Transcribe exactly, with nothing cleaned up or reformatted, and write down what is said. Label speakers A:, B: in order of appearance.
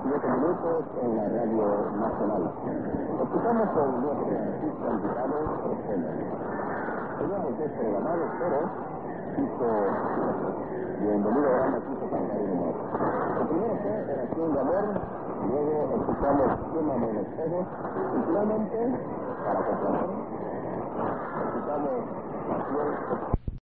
A: diecisiete minutos en la Radio Nacional. Escuchamos con nuestro artista invitado, Efemérides. Teníamos dos programados, pero quiso, bienvenido a Grama, quiso cantar uno más. El primero fue Oración de Amor, luego escuchamos Quémame los Ojos, y finalmente, para complacer, escuchamos Pasión